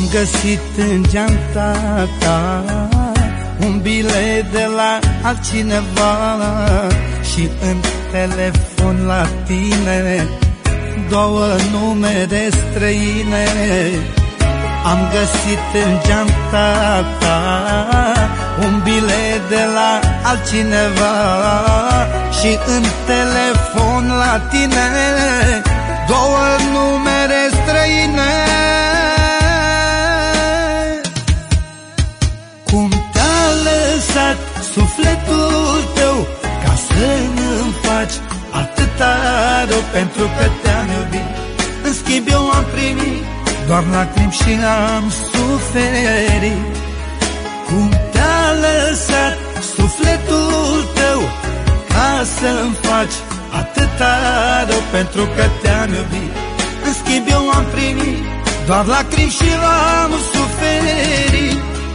găsit în geanta ta un bilet de la altcineva și în telefon la tine două numere străine. Am găsit în geanta ta un bilet de la altcineva și în telefon la tine două numere străine. Cum te-a lăsat sufletul tău ca să-mi faci atâta rău, pentru că te-am iubit, în schimb eu am primit doar lacrimi și am suferit. Cum te-a lăsat sufletul tău ca să-mi faci atâta rău, pentru că te-am iubit, în schimb eu am primit doar lacrimi și am suferit.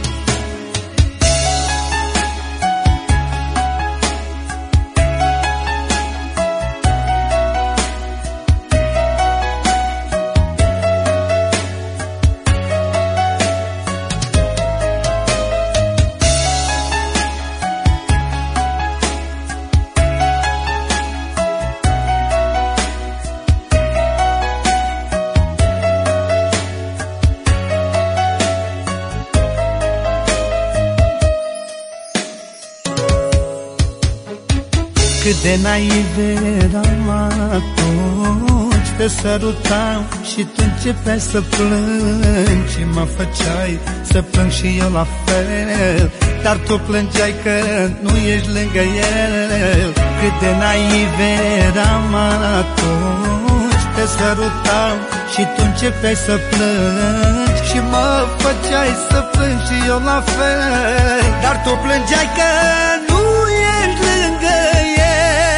Cât de naiv eram atunci, te sărutam și tu începeai să plângi și mă făceai să plâng și eu la fel, dar tu plângeai că nu ești lângă el. Cât de naiv eram atunci, te sărutam și tu începeai să plângi și mă făceai să plâng și eu la fel, dar tu plângeai că nu ești lângă el.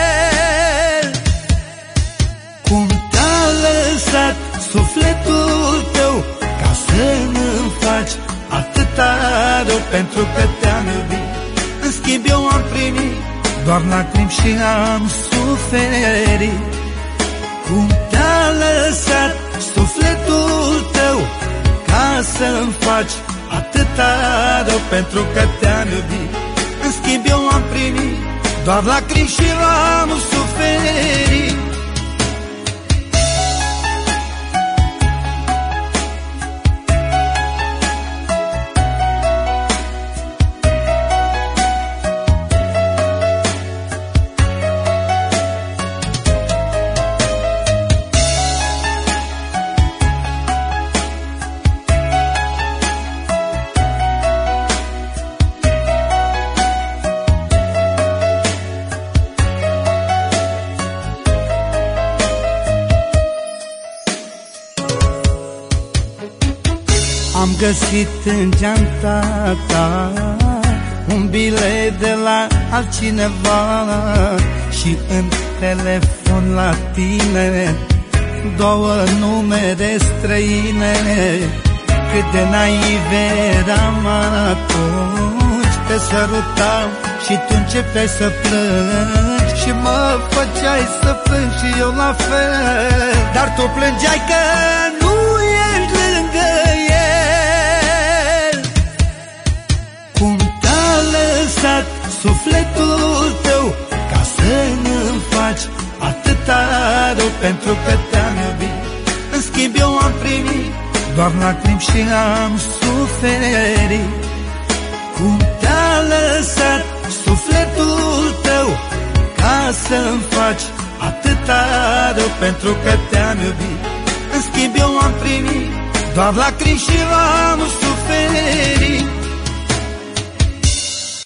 Cum te-a lăsat sufletul tău ca să-mi faci atâta rău, pentru că te-am iubit, în schimb eu am primit doar lacrimi și am suferit. Cum te-a lăsat sufletul tău ca să-mi faci atâta rău, pentru că te-am iubit, în schimb eu am primit doar lacrimi și am suferit. Am găsit în geanta ta un bilet de la altcineva și în telefon la tine două numere străine. Cât de naiv eram atunci, te sărutam și tu începeai să plângi și mă făceai să plâng și eu la fel, dar tu plângeai că nu ești lângă el. Cum te-a lăsat sufletul tău ca să-mi faci atâta rău, pentru că te-am iubit, în schimb eu am primit doar lacrimi și am suferit. Cum te-a lăsat sufletul tău ca să-mi faci atâta rău, pentru că te-am iubit, în schimb eu am primit doar lacrimi și am suferit.